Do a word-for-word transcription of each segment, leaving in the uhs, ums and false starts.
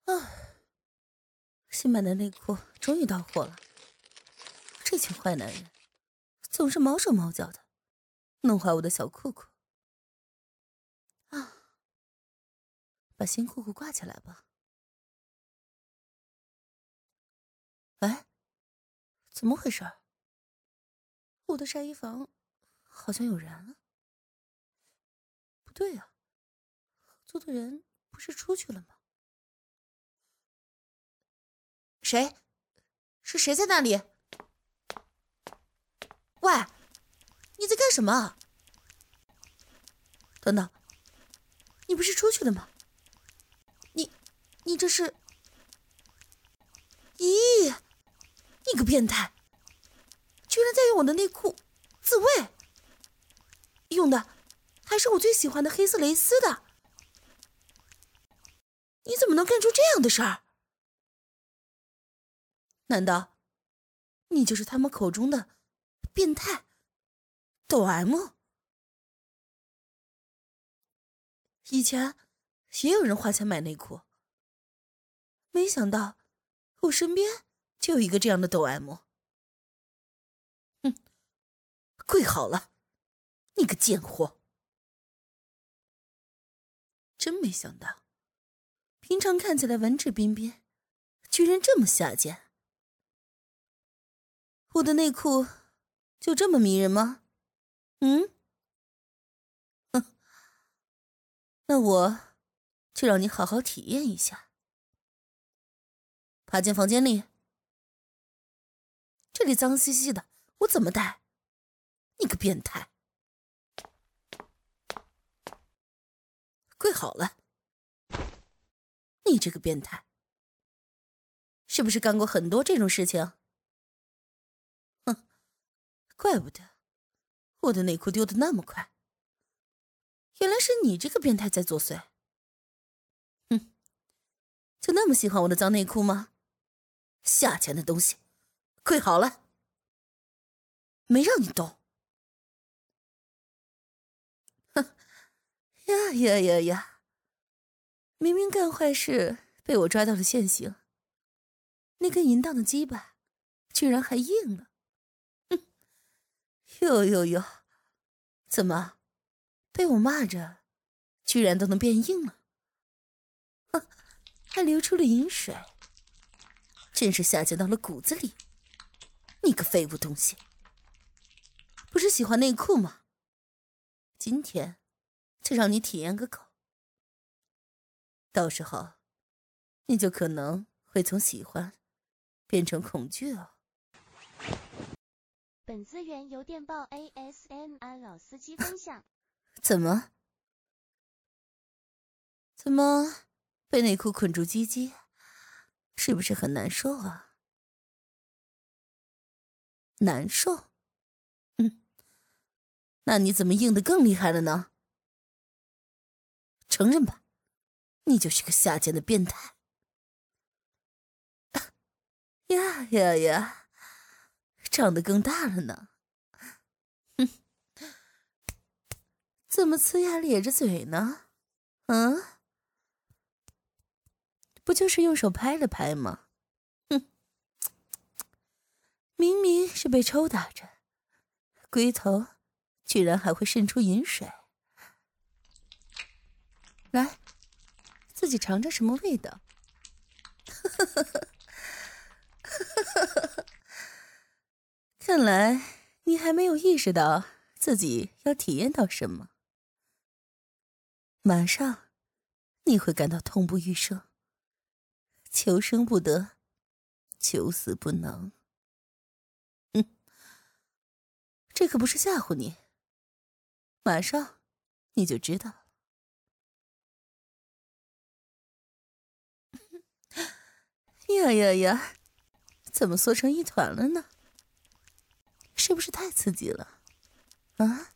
啊，新买的内裤终于到货了。这群坏男人总是毛手毛脚的，弄坏我的小裤裤。啊，把新裤裤挂起来吧。哎，怎么回事？我的晒衣房好像有人啊。不对啊，合租的人不是出去了吗？谁？是谁在那里？喂，你在干什么？等等，你不是出去了吗？你，你这是……咦，你个变态，居然在用我的内裤自慰，用的还是我最喜欢的黑色蕾丝的。你怎么能干出这样的事儿？难道你就是他们口中的变态抖 M？ 以前也有人花钱买内裤，没想到我身边就有一个这样的抖 M。 哼，跪好了，你个贱货！真没想到，平常看起来文质彬彬，居然这么下贱。我的内裤就这么迷人吗？嗯？哼，那我就让你好好体验一下。爬进房间里，这里脏兮兮的，我怎么带？你个变态！跪好了，你这个变态，是不是干过很多这种事情？哼，怪不得我的内裤丢得那么快，原来是你这个变态在作祟。哼，就那么喜欢我的脏内裤吗？下贱的东西，跪好了，没让你动。哼，呀呀呀呀，明明干坏事被我抓到了现行，那根淫荡的鸡巴居然还硬了。哼，哟哟哟，怎么被我骂着居然都能变硬了？哼，还流出了淫水，真是下贱到了骨子里。你个废物东西，不是喜欢内裤吗？今天就让你体验个够，到时候你就可能会从喜欢变成恐惧哦。 本资源由电报 A S M R 老司机分享。 怎么？怎么被内裤捆住鸡鸡，是不是很难受啊？难受？嗯，那你怎么硬得更厉害了呢？承认吧，你就是个下贱的变态。呀呀呀，长得更大了呢。哼，怎么呲牙咧着嘴呢？嗯，不就是用手拍了拍吗？哼，明明是被抽打着，龟头居然还会渗出饮水。来，自己尝尝什么味道。看来你还没有意识到自己要体验到什么。马上你会感到痛不欲生，求生不得，求死不能。嗯，这可不是吓唬你，马上你就知道了。呀呀呀，怎么缩成一团了呢？是不是太刺激了啊？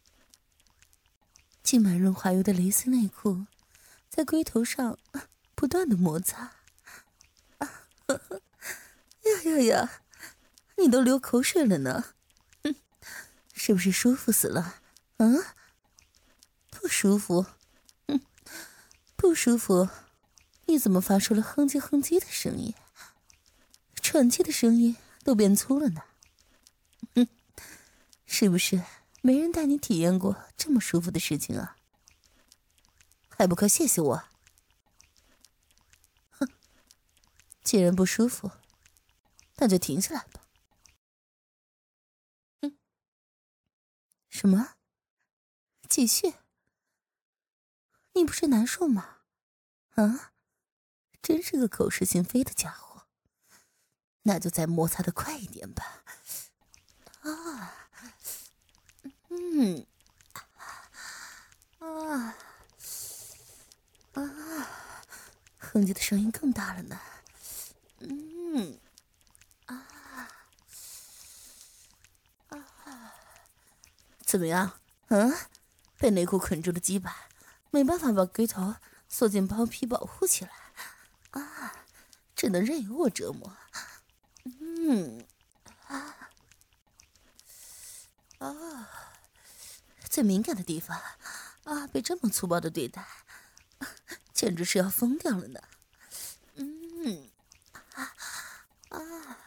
浸满润滑油的蕾丝内裤在龟头上不断的摩擦，啊呵呵，呀呀呀，你都流口水了呢。嗯，是不是舒服死了？啊？不舒服？嗯，不舒服你怎么发出了哼唧哼唧的声音？喘气的声音都变粗了呢。哼，是不是没人带你体验过这么舒服的事情啊？还不快谢谢我！哼，既然不舒服，那就停下来吧。嗯，什么？继续？你不是难受吗？啊，真是个口是心非的家伙。那就再摩擦的快一点吧。啊，嗯，啊，啊，哼唧的声音更大了呢。嗯，啊，啊，怎么样？嗯，被内裤捆住的鸡巴，没办法把龟头缩进包皮保护起来，啊，只能任由我折磨。嗯，啊，啊，最敏感的地方啊，被这么粗暴的对待，简直是要疯掉了呢。嗯，啊啊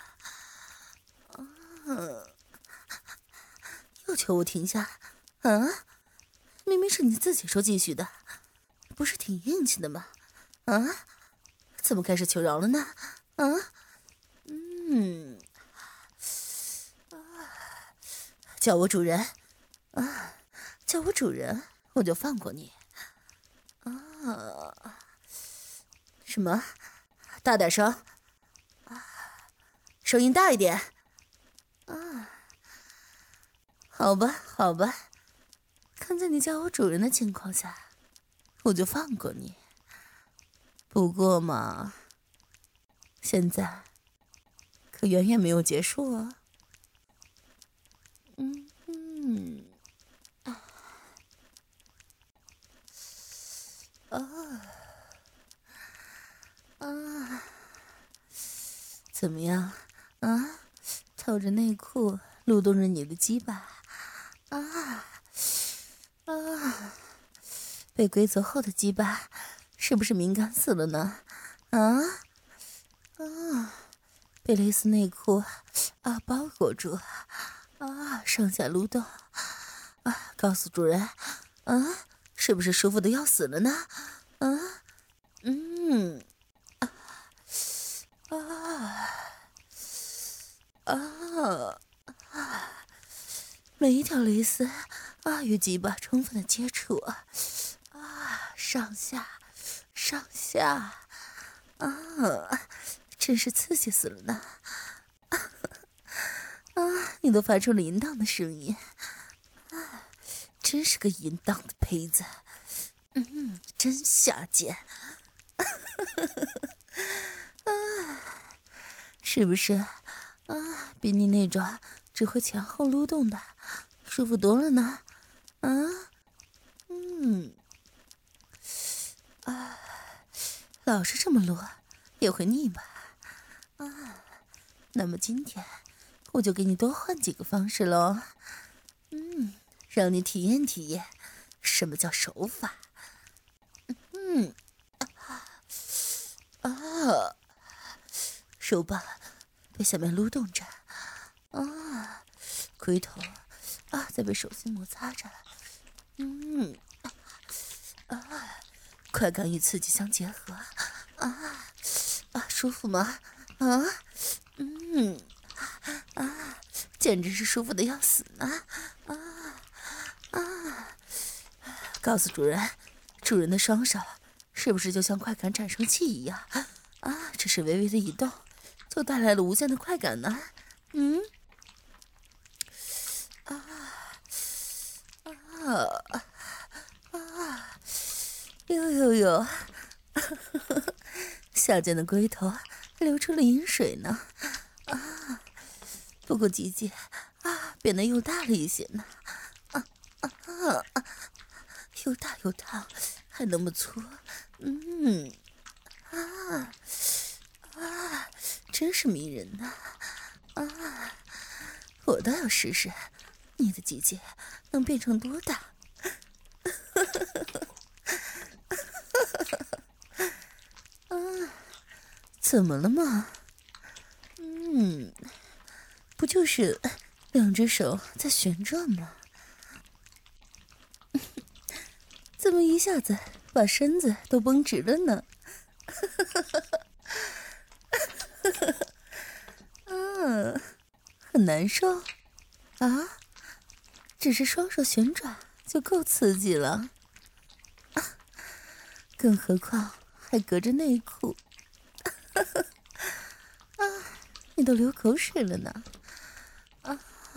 啊！又求我停下，啊？明明是你自己说继续的，不是挺硬气的吗？啊？怎么开始求饶了呢？啊？嗯，啊，叫我主人，啊，叫我主人，我就放过你。啊，什么？大点声，啊，声音大一点。啊，好吧，好吧，看在你叫我主人的情况下，我就放过你。不过嘛，现在可远远没有结束啊。嗯嗯，啊啊啊！怎么样啊？套着内裤撸动着你的鸡巴，啊啊！被规则后的鸡巴是不是敏感死了呢？啊啊！被蕾丝内裤啊包裹住，啊，上下撸动，啊，告诉主人，啊，是不是舒服的要死了呢？啊，嗯，啊啊啊！每一条蕾丝啊与鸡巴充分的接触啊，啊，上下上下，啊，真是刺激死了呢！啊，你都发出了淫荡的声音，啊，真是个淫荡的胚子，嗯，真下贱，啊，是不是？啊，比你那种只会前后撸动的舒服多了呢？啊，嗯，啊，老是这么撸也会腻吧？啊，那么今天我就给你多换几个方式喽。嗯，让你体验体验什么叫手法。嗯，啊，手把被下面撸动着，啊，龟头啊在被手心摩擦着，嗯，啊，快感与刺激相结合，啊啊，舒服吗？啊，嗯，啊，简直是舒服的要死呢！啊啊，告诉主人，主人的双手是不是就像快感产生器一样？啊，只是微微的移动，就带来了无限的快感呢？嗯，啊啊啊！呦呦呦，下贱的龟头流出了饮水呢！啊，不过鸡鸡啊变得又大了一些呢！啊啊啊！又大又烫，还那么粗，嗯，啊啊，真是迷人呐！啊，我倒要试试，你的鸡鸡能变成多大？啊怎么了嘛？嗯，不就是两只手在旋转吗？怎么一下子把身子都绷直了呢？嗯，很难受啊！只是双手旋转就够刺激了，啊、更何况还隔着内裤。啊，你都流口水了呢！啊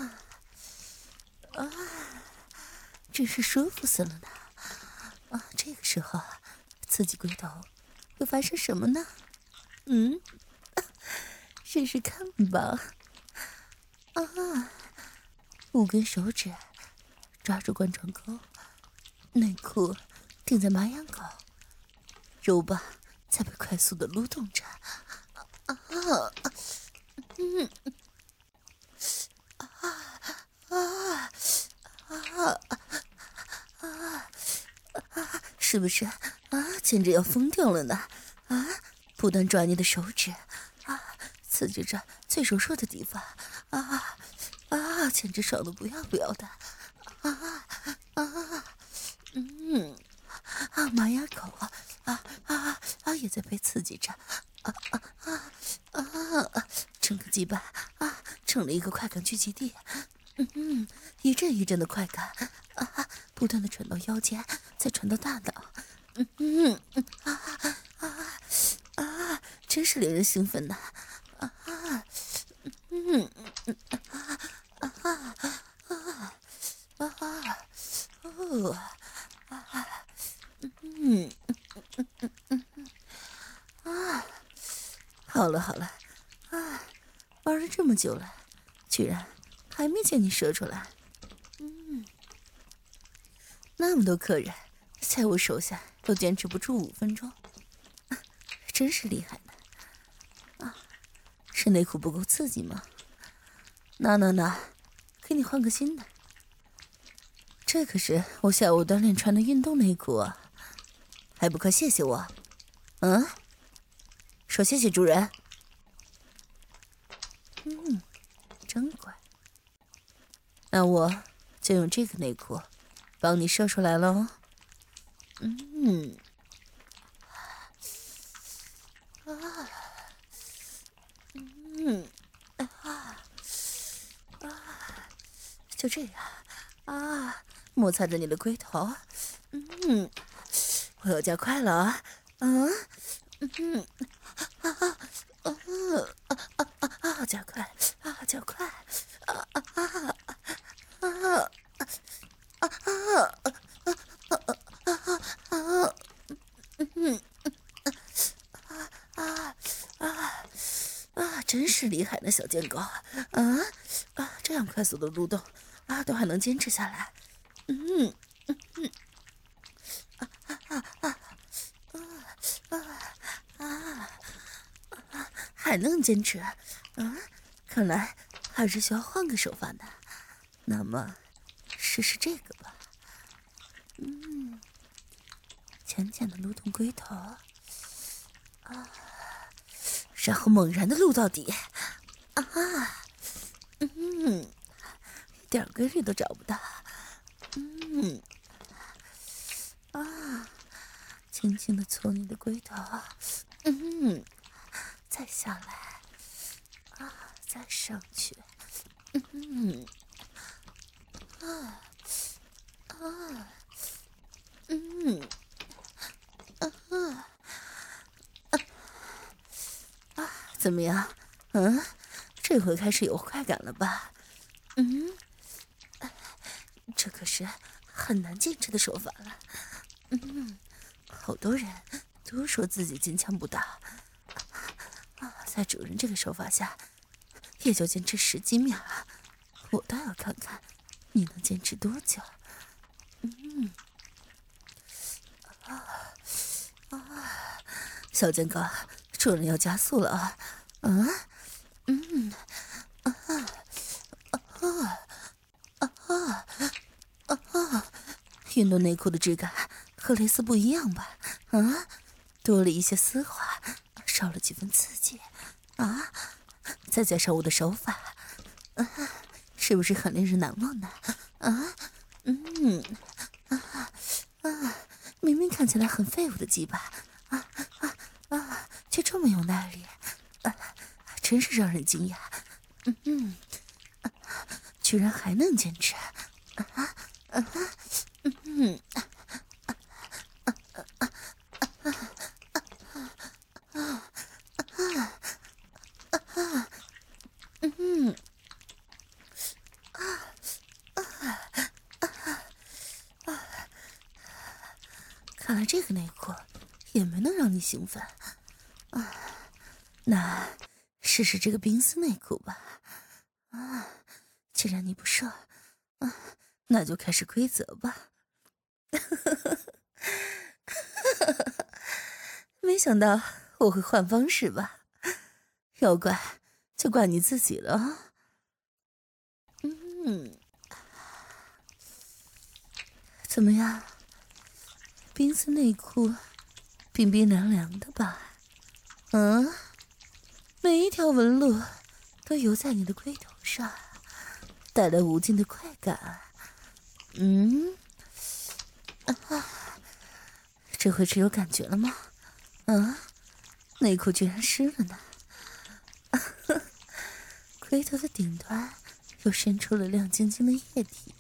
啊，真是舒服死了呢！啊，这个时候刺激龟头会发生什么呢？嗯，试试看吧。啊，五根手指抓住冠状沟，内裤顶在马眼口，肉棒在被快速的撸动着。啊，嗯，啊啊啊啊啊！是不是啊？简直要疯掉了呢！啊，不断抓你的手指，啊，刺激着最柔弱的地方，啊啊，简直爽的不要不要的！啊啊，嗯，啊，马牙口啊啊啊啊，也在被刺激着，啊啊啊啊，整个鸡巴啊，成了一个快感聚集地。嗯嗯，一阵一阵的快感啊，不断的传到腰间，再传到大脑。嗯嗯嗯啊啊啊，真是令人兴奋呐！啊啊嗯嗯啊啊啊啊啊哦啊嗯嗯嗯嗯啊，好了好了啊，玩了这么久了，居然还没见你射出来。嗯，那么多客人在我手下都坚持不住五分钟，啊、真是厉害呢！啊，是内裤不够刺激吗？那那那，给你换个新的。这可是我下午锻炼穿的运动内裤啊，还不快谢谢我？嗯，说谢谢主人。嗯，真乖。那我就用这个内裤帮你射出来喽。嗯，啊，嗯，啊，啊，就这样啊，摩擦着你的龟头。嗯，我要加快了啊！嗯嗯啊啊啊啊啊啊！加快啊，加快啊啊啊啊啊啊啊啊！嗯啊啊啊！真是厉害的小贱狗啊啊！这样快速的蠕动啊，都还能坚持下来。嗯嗯嗯啊啊啊啊啊啊！还能坚持？嗯，看来还是需要换个手法呢。那么，试试这个吧。嗯，浅浅的撸动龟头，啊，然后猛然的撸到底，啊，嗯，一点规律都找不到，嗯，啊，轻轻的搓你的龟头，嗯，再下来，啊，再上去，嗯，啊，啊，嗯，啊。啊，怎么样？嗯，这回开始有快感了吧？嗯，这可是很难坚持的手法了。嗯，好多人都说自己金枪不倒，啊，在主人这个手法下，也就坚持十几秒啊。我倒要看看你能坚持多久。嗯，啊啊，小贱狗，主人要加速了啊！嗯嗯啊啊啊啊啊啊！运动内裤的质感和蕾丝不一样吧？啊，多了一些丝滑， 少了几分刺激啊！再加上我的手法，啊，是不是很令人难忘呢？啊，嗯，啊啊，明明看起来很废物的鸡巴，啊啊啊，却这么有耐力，啊，真是让人惊讶。嗯嗯，啊，居然还能坚持，啊啊啊，嗯嗯。看来这个内裤也没能让你兴奋啊，那试试这个冰丝内裤吧。啊，既然你不射，啊，那就开始规则吧。没想到我会换方式吧？要怪就怪你自己了。嗯，怎么样？冰丝内裤，冰冰凉凉的吧？嗯，每一条纹路都游在你的龟头上，带来无尽的快感。嗯，啊，这回只有感觉了吗？啊，内裤居然湿了呢！龟头的顶端又渗出了亮晶晶的液体。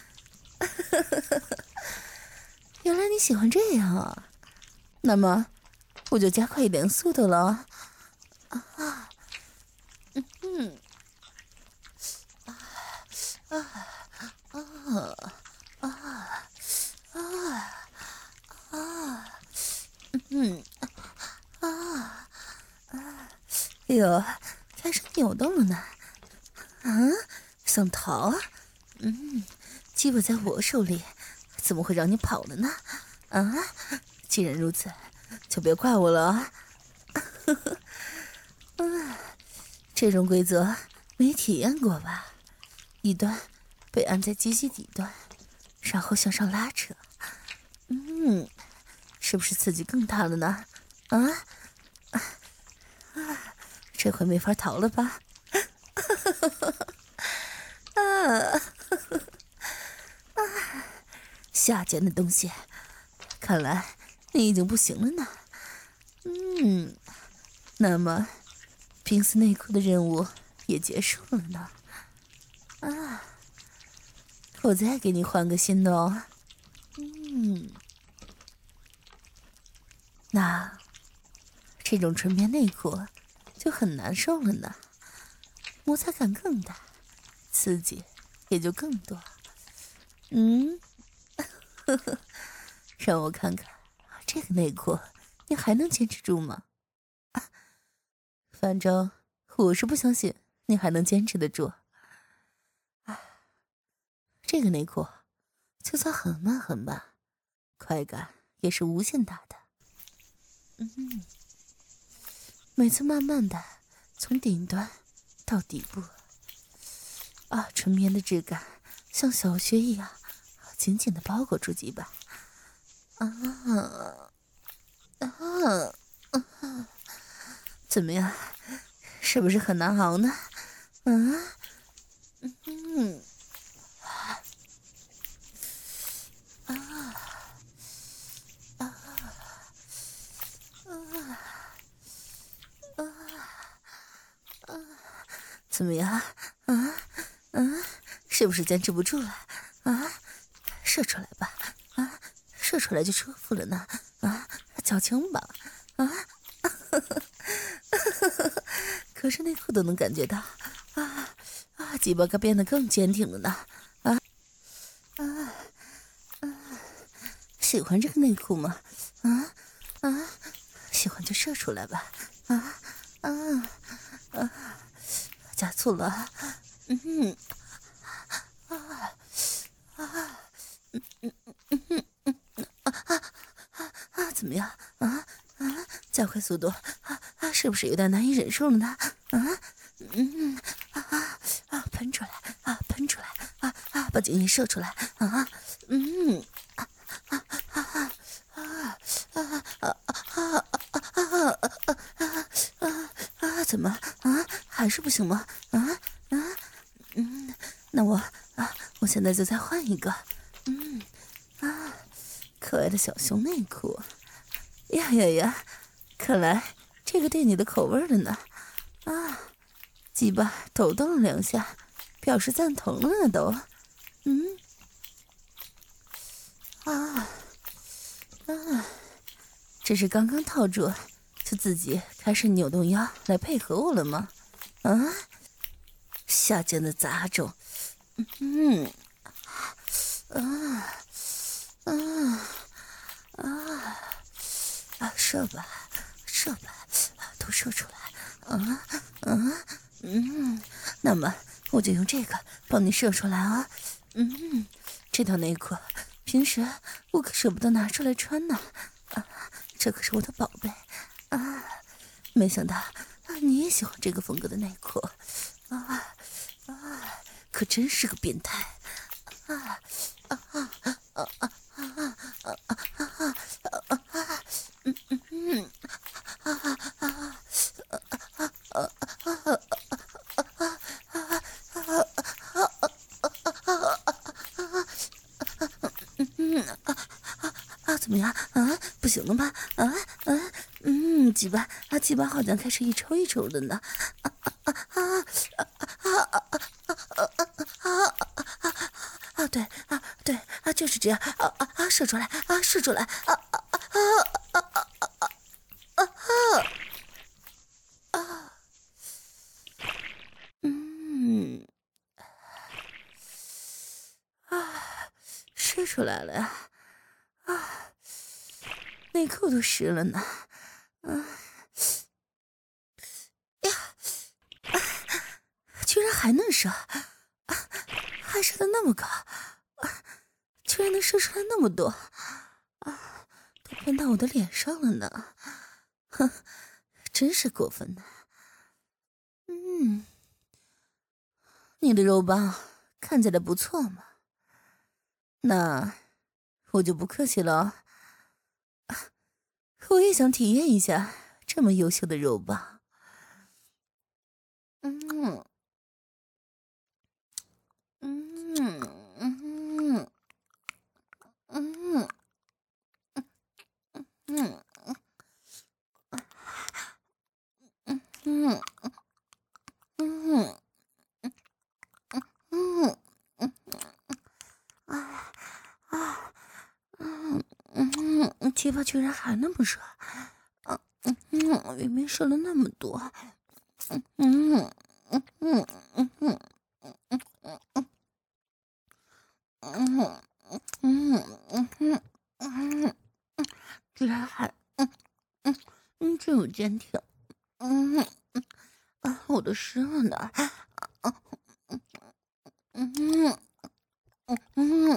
原来你喜欢这样啊？那么我就加快一点速度了。啊，嗯嗯，啊啊啊啊啊啊，嗯啊啊，哟，开始扭动了呢。啊，想逃啊？嗯，鸡巴在我手里，怎么会让你跑了呢？啊，既然如此，就别怪我了啊！啊，这种规则没体验过吧？一端被按在鸡鸡底端，然后向上拉扯，嗯，是不是刺激更大了呢？啊啊，这回没法逃了吧？啊啊！下贱的东西，看来你已经不行了呢。嗯，那么冰丝内裤的任务也结束了呢。啊，我再给你换个新的哦。嗯，那这种纯棉内裤就很难受了呢，摩擦感更大，刺激也就更多。嗯，呵呵，让我看看这个内裤你还能坚持住吗？啊，反正我是不相信你还能坚持得住。啊，这个内裤就算很慢很慢，快感也是无限大的。嗯，每次慢慢的从顶端到底部，啊，纯棉的质感像小雪一样紧紧的包裹住鸡巴。啊啊啊！怎么样？是不是很难熬呢？嗯嗯啊啊啊啊啊！怎么样？啊啊！是不是坚持不住了？啊，射出来吧！啊，射出来就舒服了呢！啊，矫情吧！啊，可是内裤都能感觉到，啊啊，鸡巴可变得更坚挺了呢！啊啊啊！喜欢这个内裤吗？啊啊，喜欢就射出来吧！啊啊啊！加速了！嗯啊啊嗯嗯嗯嗯嗯啊啊啊！怎么样？啊啊！加快速度！啊啊！是不是有点难以忍受了呢？啊嗯啊啊啊！喷出来！啊喷出来！啊啊！把精液射出来！啊嗯啊啊啊啊啊啊啊啊啊啊！ 怎么啊？还是不行吗？啊啊嗯，那我啊，我现在就再换一个。嗯啊，可爱的小熊内裤。呀呀呀！看来这个对你的口味了呢。啊，鸡巴抖动了两下，表示赞同了呢都。嗯啊啊！这是刚刚套住，就自己开始扭动腰来配合我了吗？啊，下贱的杂种！嗯啊啊啊啊！射吧，射吧，都射出来！啊啊嗯，那么我就用这个帮你射出来啊！嗯，这条内裤平时我可舍不得拿出来穿呢。啊，这可是我的宝贝啊！没想到啊，你也喜欢这个风格的内裤啊啊！可真是个变态啊啊啊啊啊啊啊啊啊啊啊！嗯嗯嗯啊啊啊啊啊啊啊！啊，怎么样？啊，不行了吧？啊啊，嗯，鸡巴啊，鸡巴好像开始一抽一抽的呢。啊啊啊啊啊啊啊啊啊啊！对啊对啊，就是这样啊啊啊，射出来啊，射出来啊啊啊啊啊啊啊啊！嗯啊，射出来了呀！啊，内裤都湿了呢。啊呀！居然还能射，啊，还射得那么高，啊，居然能射出来那么多，啊，都喷到我的脸上了呢，哼，真是过分呢。嗯，你的肉棒看起来不错嘛，那我就不客气了，啊，我也想体验一下这么优秀的肉棒。嗯。嗯嗯嗯嗯嗯嗯嗯嗯啊啊嗯嗯，鸡巴居然还那么射，啊嗯嗯，明明射了那么多，嗯嗯嗯嗯嗯嗯嗯嗯嗯嗯，居然还嗯嗯嗯这么坚挺，嗯啊我都湿了呢，啊嗯嗯嗯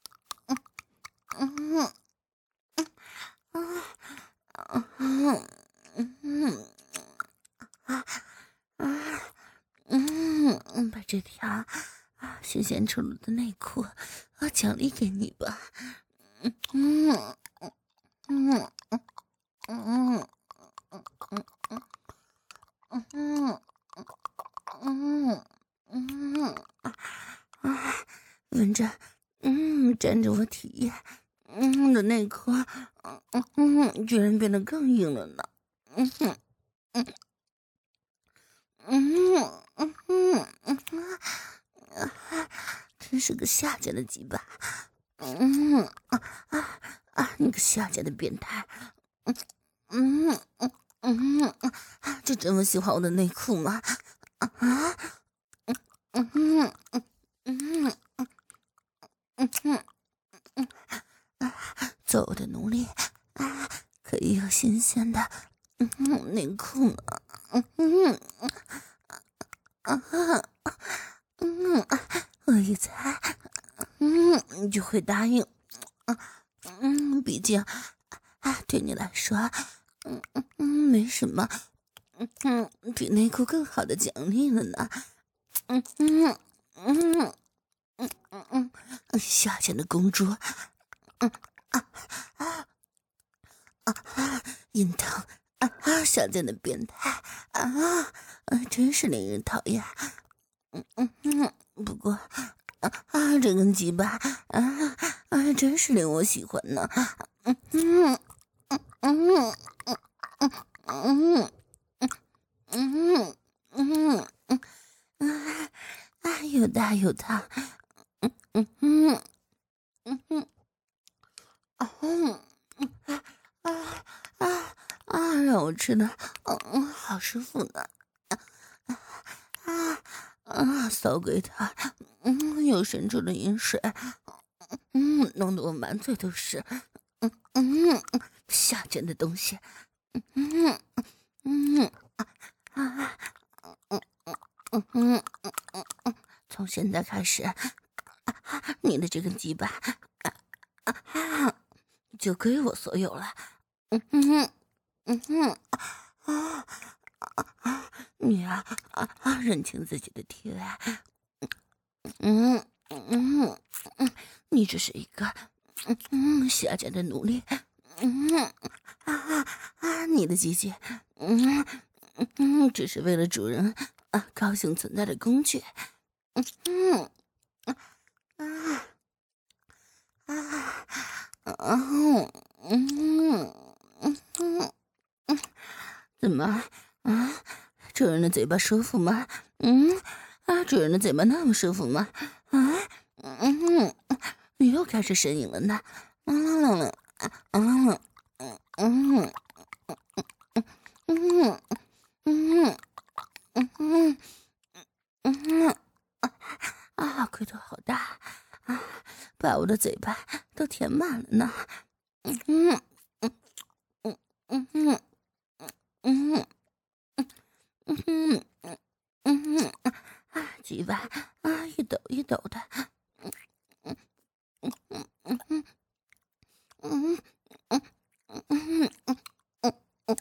嗯嗯嗯嗯啊啊嗯，把这条啊新鲜出炉的内裤啊奖励给你吧，嗯嗯嗯嗯嗯嗯嗯嗯啊，闻着，嗯，沾着我体液，嗯的内裤，嗯嗯，居然变得更硬了呢，嗯哼，嗯嗯嗯嗯嗯啊，真是个下贱的鸡巴，嗯啊啊啊！你个下贱的变态，嗯嗯嗯嗯嗯，就这么喜欢我的内裤吗？啊啊嗯嗯嗯嗯嗯嗯嗯啊！做我的奴隶啊，可以有新鲜的嗯内裤呢，嗯嗯啊嗯，我一猜，嗯，你就会答应，啊，嗯，毕竟啊，对你来说，嗯嗯嗯，没什么，嗯嗯，比内裤更好的奖励了呢，嗯嗯嗯嗯嗯嗯，下贱的公主，嗯啊啊啊，阴疼啊啊！小贱的变态啊！啊，真是令人讨厌。嗯嗯嗯，不过啊啊，这根鸡巴啊啊，真是令我喜欢呢。嗯嗯嗯嗯嗯嗯嗯嗯嗯嗯嗯啊，又大又烫。嗯嗯嗯嗯嗯啊啊啊啊啊！让我吃的，嗯嗯，好舒服呢。啊啊！骚鬼他，嗯，又伸出了饮水，嗯，弄得我满嘴都是，嗯嗯，下贱的东西，嗯嗯啊，嗯嗯嗯嗯，从现在开始，你的这根鸡巴就归我所有了，嗯哼嗯哼啊啊！你啊啊啊！认清自己的地位。嗯嗯嗯，你只是一个嗯嗯下贱的奴隶。嗯啊啊！你的机器，嗯嗯，只是为了主人啊高兴存在的工具。嗯嗯啊啊啊嗯嗯嗯嗯，怎么啊？主人的嘴巴舒服吗？嗯啊，主人的嘴巴那么舒服吗？啊嗯。你又开始呻吟了呢，嗯嗯嗯嗯嗯嗯嗯嗯嗯啊，龟头好大啊，把我的嘴巴都填满了呢，嗯嗯嗯嗯嗯嗯嗯嗯嗯啊，鸡巴啊一抖一抖的，嗯嗯嗯嗯嗯嗯嗯嗯嗯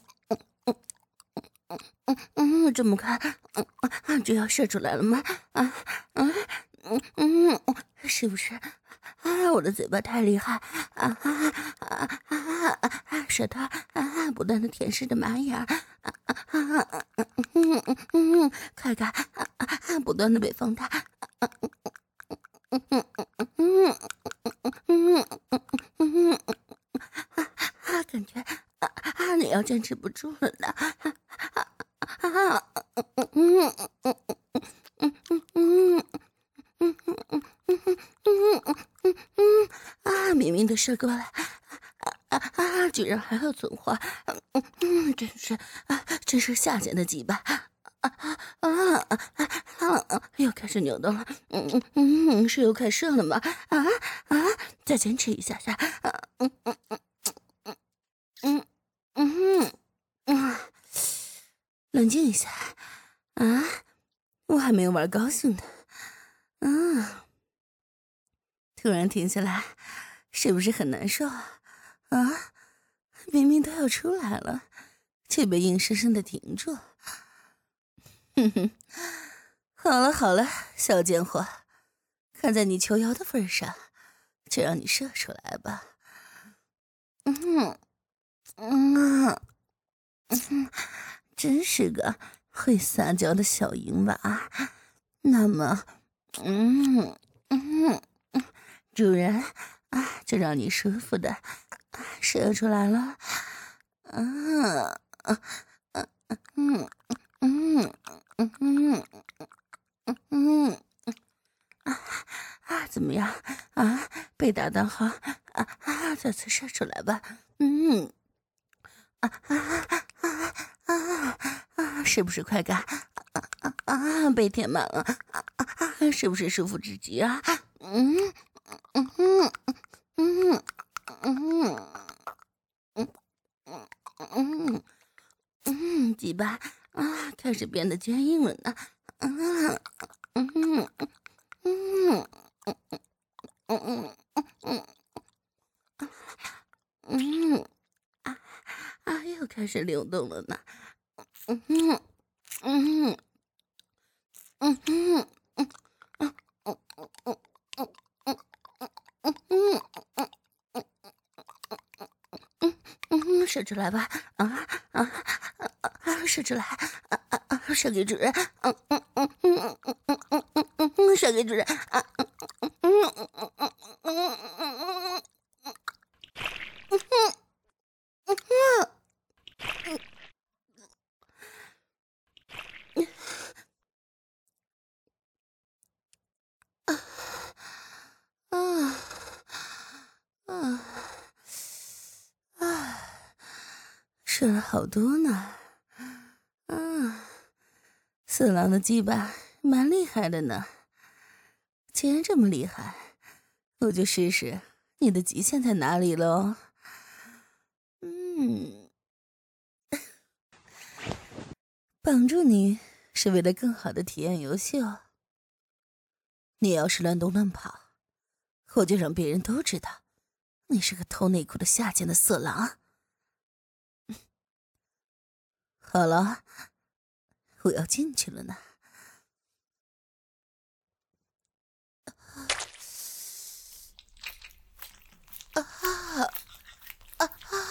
嗯嗯，这么快，嗯啊，就要射出来了吗？啊，嗯嗯嗯，是不是？啊，我的嘴巴太厉害，啊啊啊啊啊！舌头啊，不断的舔舐着马眼，啊啊啊嗯嗯嗯，快感啊啊，不断的被放大，啊嗯嗯嗯嗯嗯嗯嗯啊，感觉啊啊，你要坚持不住了呢，啊啊嗯嗯嗯嗯嗯嗯。嗯嗯嗯嗯嗯嗯嗯嗯啊！明明的射过来，啊啊啊！居然还要存活，嗯嗯，真是啊，真是下贱的鸡巴！啊啊啊啊啊！又开始扭动了，嗯嗯嗯，是又开射了吗？啊啊！再坚持一下下，啊嗯嗯嗯嗯嗯嗯嗯，冷静一下啊！我还没有玩高兴呢，啊！突然停下来，是不是很难受啊？啊，明明都要出来了，却被硬生生的停住。哼哼，好了好了，小贱货，看在你求饶的份上，就让你射出来吧。嗯嗯嗯，真是个会撒娇的小淫娃。那么，嗯嗯嗯，主人啊，就让你舒服的射出来了。啊啊啊嗯嗯嗯嗯嗯嗯啊啊，怎么样啊？被打到好啊啊！再次射出来吧。嗯啊啊啊啊啊！是不是快感？啊啊啊！被填满了啊啊啊！是不是舒服至极啊？嗯嗯嗯嗯嗯嗯嗯嗯，鸡巴啊，开始变得坚硬了呢。嗯嗯嗯嗯嗯嗯嗯啊啊，又开始流动了呢。嗯嗯嗯嗯嗯嗯嗯嗯嗯嗯嗯嗯嗯，射出来吧，啊啊啊啊，射出来，啊啊啊，射给主人，嗯嗯嗯嗯嗯嗯嗯嗯嗯，射给主人，啊嗯嗯嗯嗯嗯嗯嗯嗯嗯嗯啊，射了好多呢，嗯，四郎的鸡巴蛮厉害的呢。既然这么厉害，我就试试你的极限在哪里喽。嗯，绑住你是为了更好的体验游戏哦。你要是乱动乱跑，我就让别人都知道你是个偷内裤的下贱的色狼。好了，我要进去了呢。啊啊啊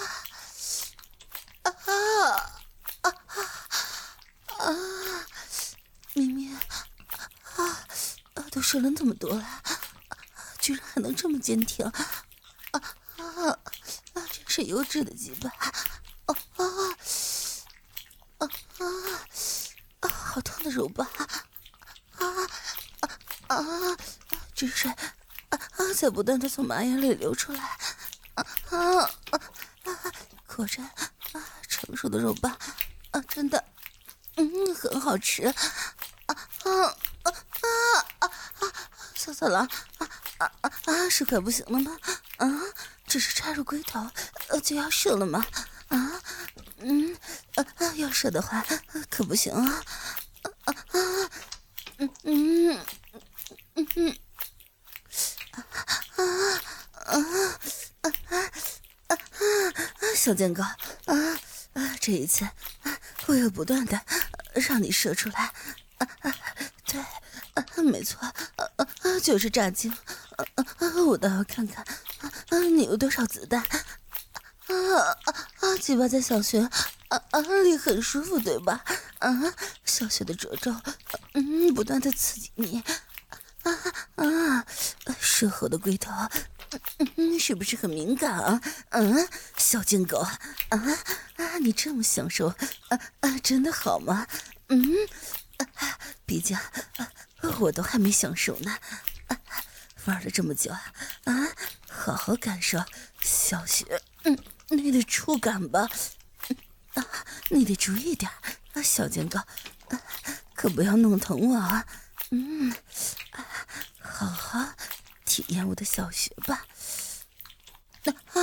啊啊啊！明明啊啊，都射了那么多了，居然还能这么坚挺！啊啊啊！真是优质的鸡巴！啊啊啊啊！啊，好痛的肉棒！啊啊啊！汁水啊啊，在不断的从马眼里流出来！啊啊啊！果然啊，成熟的肉棒啊，真的，嗯，很好吃！啊啊啊啊啊！小色狼啊啊啊啊！是快不行了吗？啊，只是插入龟头，呃，就要射了吗？啊，嗯，啊啊，要射的话可不行啊！啊啊，嗯嗯嗯嗯，啊啊啊啊啊！小贱狗，啊啊！这一次，我要不断的让你射出来。啊啊，对，啊，没错，啊啊，就是炸精。啊啊，我倒要看看，啊，你有多少子弹？啊啊啊！鸡巴在小穴，啊啊里很舒服，对吧？啊，小穴的褶皱，嗯，不断的刺激你。啊啊！射后的龟头，嗯，是不是很敏感啊？嗯，小贱狗，啊啊！你这么享受，啊啊，真的好吗？嗯，啊，毕竟啊，我都还没享受呢。啊，玩了这么久啊，啊，好好感受小雪，嗯，你的触感吧。啊，你得注意点啊，小贱狗，啊，可不要弄疼我啊。嗯，啊，好好体验我的小穴吧。啊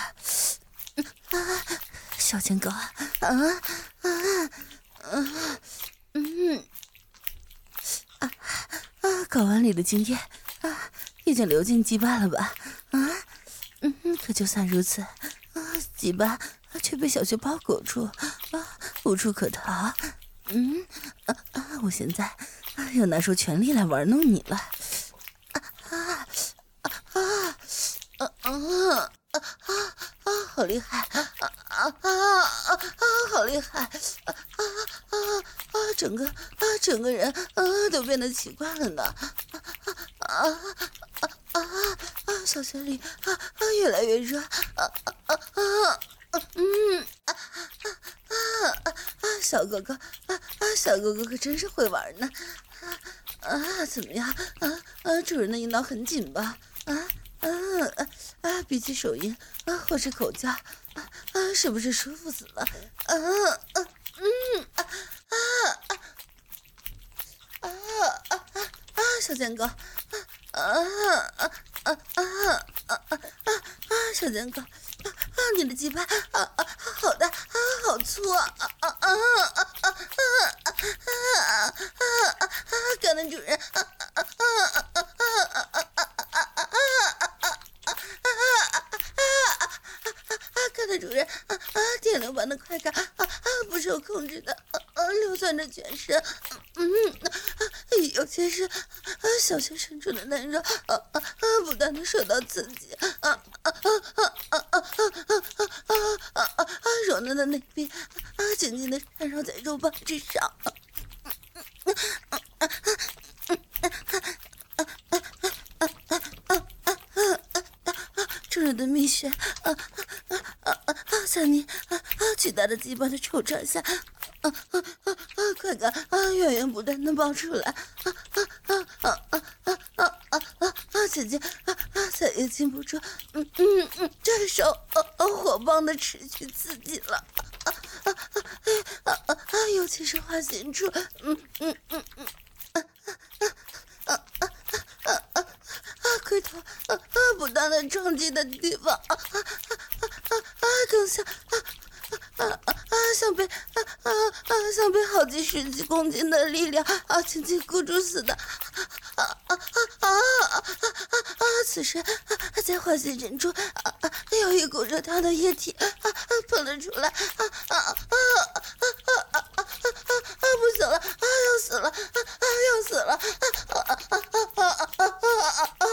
啊，小贱狗啊啊啊啊嗯啊啊！睾丸里的精液啊，已经流进鸡巴了吧？啊，嗯，可就算如此，啊，鸡巴却被小穴包裹住，啊，无处可逃。嗯啊啊！我现在要拿出全力来玩弄你了。啊啊啊啊啊啊啊！好厉害！啊啊啊啊啊！好厉害！啊啊啊啊！整个啊整个人啊都变得奇怪了呢！啊啊啊啊啊！小穴里啊啊越来越热！啊啊啊啊！嗯啊啊啊啊！小哥哥啊啊！小哥哥可真是会玩呢！啊啊！怎么样？啊啊！主人的阴道很紧吧？啊啊啊啊！比起手淫啊，或是口交啊啊，是不是舒服死了？啊啊嗯啊啊啊啊啊啊！小贱狗！啊啊啊啊啊啊啊啊！小贱狗！啊啊！你的鸡巴啊啊好大啊，好粗啊啊啊啊啊啊啊啊啊！感恩主人！啊啊啊啊啊啊啊啊！感恩主人！啊啊！电流般的快感啊啊，不受控制的啊啊流窜着全身，嗯，尤其是啊小穴深处的嫩肉啊啊啊，不断的受到刺激啊啊啊啊啊啊啊啊啊啊，柔嫩的内壁啊，紧紧的缠绕在肉棒之上。众人的蜜穴啊啊啊啊！在你啊啊巨大的鸡巴的抽插下，啊啊啊啊！快感啊源源不断的爆出来，啊啊啊啊啊啊啊啊啊！姐姐啊啊再也禁不住，嗯嗯嗯，这手啊啊火爆的持续刺激了，啊啊啊啊啊！尤其是花心处，嗯嗯嗯嗯。龟头啊啊不断的撞击的地方啊啊啊啊啊更像啊啊啊啊像被啊啊啊像被好几十几公斤的力量啊紧紧箍住似的啊啊啊啊啊啊！此时啊在花心深处啊啊有一股热烫的液体啊啊喷了出来啊啊啊啊啊啊啊啊！不行了啊要死了啊啊要死了啊啊啊啊啊啊啊啊啊！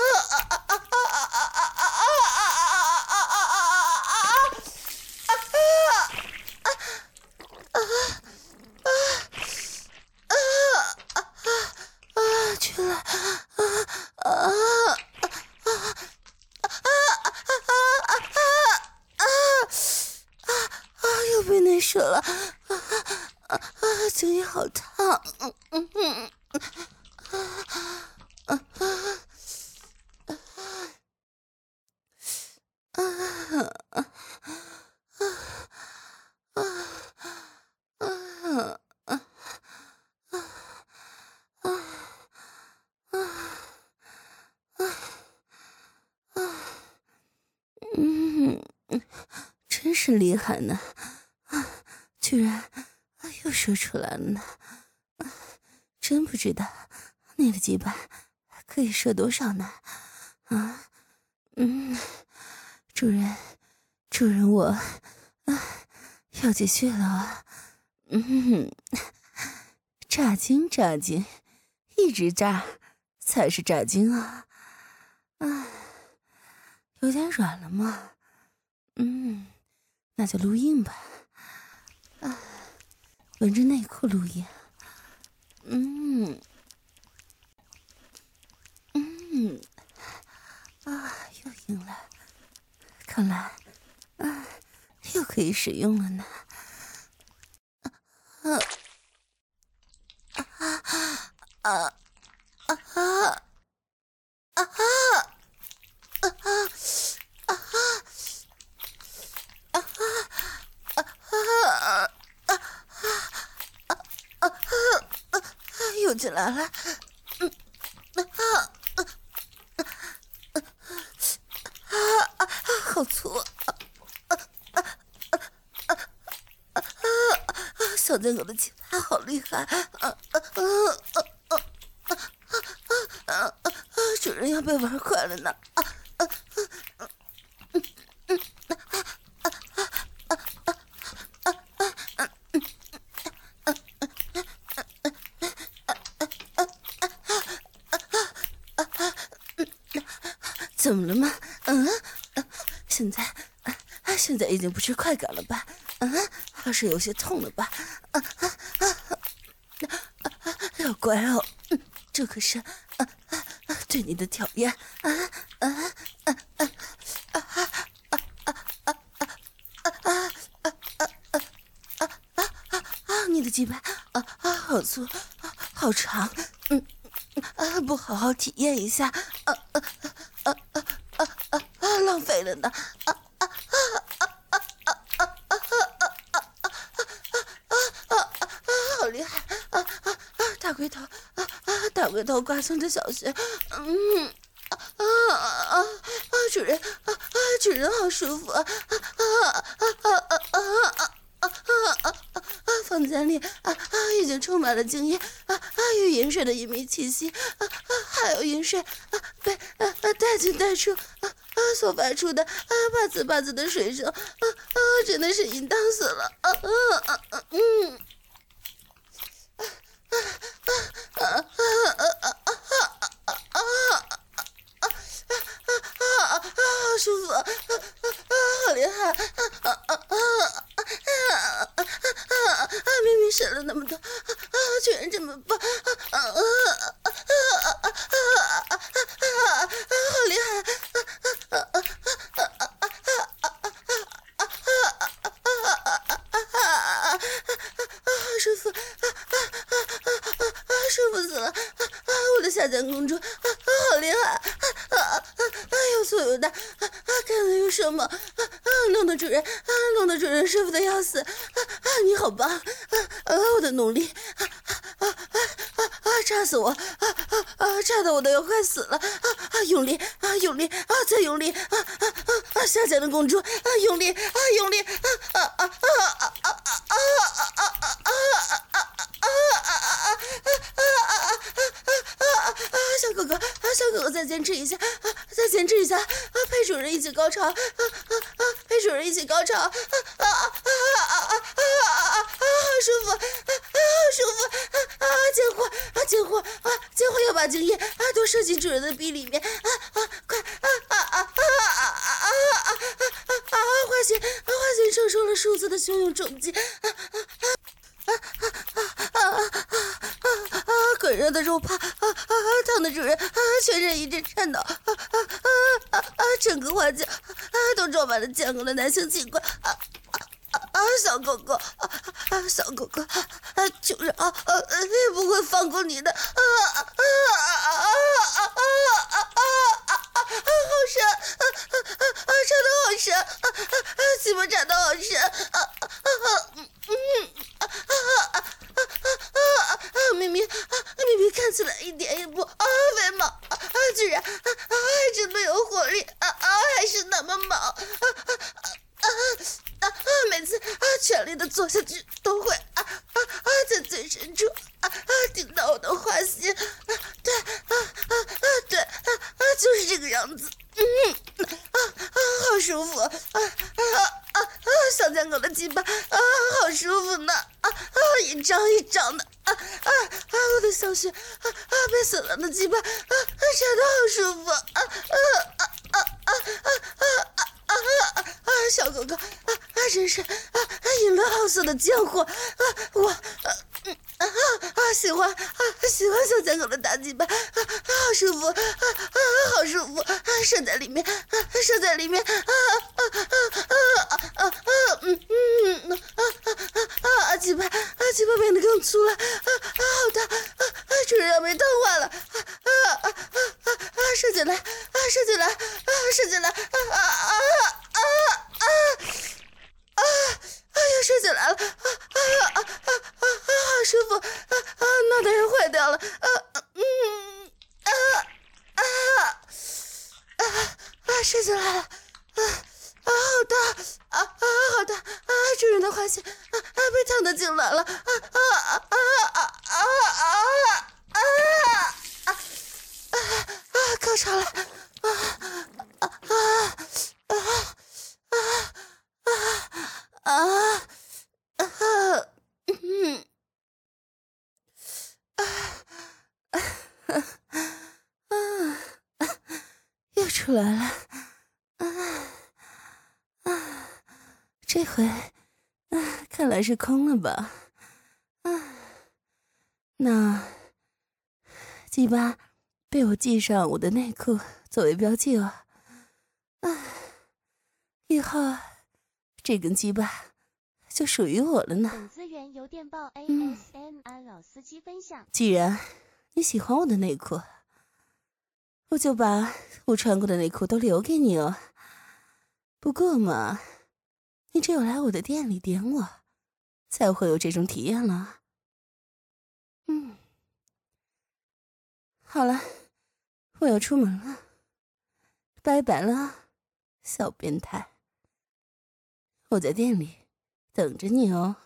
去了啊啊啊啊！又被内射了啊啊啊！精液好烫，嗯嗯嗯啊啊啊啊啊啊嗯，真是厉害呢！啊，居然啊又说出来了呢！啊，真不知道你的鸡巴可以射多少呢？啊，嗯，主人，主人我啊要继续了啊！嗯，炸精炸精，一直炸才是炸精啊！啊。有点软了吗？嗯，那就录音吧。啊，闻着内裤录音。嗯，嗯，啊，又硬了，看来啊，又可以使用了呢。啊啊啊啊啊啊啊！啊啊啊啊啊啊啊啊！又进来了，嗯啊啊啊！好粗啊啊啊啊啊！小贱狗的鸡巴好厉害啊啊啊啊啊啊啊！主人要被玩坏了呢！啊啊啊！怎么了吗？嗯，现在，现在已经不是快感了吧？嗯，还是有些痛了吧？啊啊啊！要乖哦，这可是啊啊对你的挑战啊啊啊啊啊啊啊啊啊啊！你的鸡巴啊啊好粗，好长，嗯啊不好好体验一下，啊啊啊啊啊啊啊浪费了呢，啊啊啊啊啊啊啊啊啊啊啊！好厉害啊啊啊！大龟头啊啊！大龟头刮蹭着小穴，嗯啊啊啊啊！主人啊啊！主人好舒服啊啊啊啊啊啊啊啊啊啊！房间里啊啊已经充满了精液啊啊与饮水的隐秘气息啊啊，还有饮水啊被啊啊带进带出啊啊所发出的啊吧滋吧滋的水声啊啊，真的是淫荡死了啊啊啊啊嗯。啊啊啊啊啊啊啊啊啊！好舒服，啊啊啊，好厉害，啊啊啊啊！ 了那么多，啊，居然这么棒！啊啊啊啊啊啊啊！好厉害！啊啊啊啊啊啊！好舒服！啊啊啊啊啊！舒服死了！啊啊！我的下江公主，啊啊，好厉害！啊啊啊啊！又粗又大，啊啊，看了又生猛！啊啊，龙的主人，啊，龙的主人，舒服的要死！啊啊，你好棒！啊啊，我的努力！啊啊啊啊啊！扎死我！啊啊啊！扎得我都要快死了！啊啊！用力！啊用力！啊再用力！啊啊啊啊！下江的公主！啊用力！啊用力！啊啊啊啊啊啊啊啊啊啊啊啊啊！小哥哥，啊，小哥哥，再坚持一下，啊，再坚持一下，啊，陪主人一起高潮，啊啊啊，陪主人一起高潮，啊啊啊啊啊啊啊啊！好舒服，啊啊，好舒服，啊啊，贱货，啊贱货，啊贱货要把精液啊都射进主人的逼里面，啊啊，快，啊啊啊啊啊啊啊啊啊啊！花心，花心承受了数次的汹涌冲击，啊啊啊！啊啊啊啊啊啊！滚热的肉泡，啊啊啊！烫的主人，啊，全身一阵颤抖，啊啊啊啊啊！整个花江啊都装满了健康的男性器官，啊啊啊啊！小狗狗，啊啊！小狗狗，啊，求饶，啊，也不会放过你的，啊啊啊啊啊啊啊啊！好深，啊啊啊啊！插得好深，啊啊啊！鸡巴插得好深，啊啊啊！嗯嗯。啊啊啊啊啊啊！明明啊，明明看起来一点也不啊肥毛啊啊，居然啊啊还这么有活力啊啊，还是那么猛啊啊啊啊啊！每次啊全力的做下去都会啊啊啊在最深处啊啊顶到我的花心啊，对啊啊啊对啊啊就是这个样子，嗯啊啊好舒服啊啊啊啊！小贱狗的鸡巴啊好舒服呢啊啊一张一张的啊啊啊！我的小穴啊啊被死了的鸡巴啊啊插得好舒服啊啊啊啊啊啊啊啊啊啊！小狗狗啊啊真是啊啊淫乱好色的贱货啊！我啊嗯啊啊喜欢啊喜欢小贱狗的大鸡巴啊啊好舒服啊啊好舒服啊射在里面啊射在里面啊啊啊啊啊啊嗯嗯啊啊啊啊鸡巴啊鸡巴变得更粗了啊啊好大啊啊主人要被烫坏了啊啊啊啊啊射进来啊射进来啊射进来啊啊啊啊啊啊啊又射进来了啊啊啊啊啊啊好舒服啊啊脑袋要坏掉了啊嗯啊啊啊啊射进来了啊啊好大啊啊好大啊主人的花心啊啊被烫得进来了啊啊啊啊啊啊啊啊啊啊高潮了啊啊啊啊啊啊啊啊嗯啊啊又出来了啊啊这回啊看来是空了吧啊那鸡巴被我系上我的内裤作为标记了啊以后这根鸡巴就属于我了呢。 本资源由电报 A S M R 老司机分享。 既然你喜欢我的内裤，我就把我穿过的内裤都留给你哦。不过嘛，你只有来我的店里点我，才会有这种体验了。嗯，好了，我要出门了，拜拜了，小变态。我在店里等着你哦。